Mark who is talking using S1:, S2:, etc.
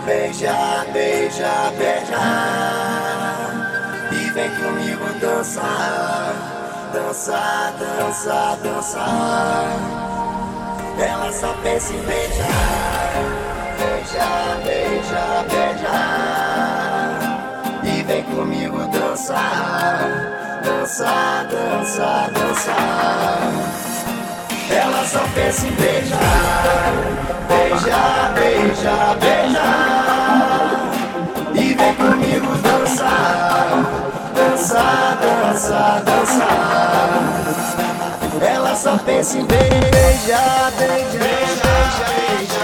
S1: Beija, beija, beija. E vem comigo dançar. Dançar, dançar, dançar. Ela só pensa em beijar. Beija, beija, beija. E vem comigo dançar. Dançar, dançar, dançar. Ela só pensa em beijar. Beija, beija, beija. E vem comigo dançar. Dançar, dançar, dançar. Ela só pensa em beijar, beijar, beijar, beijar.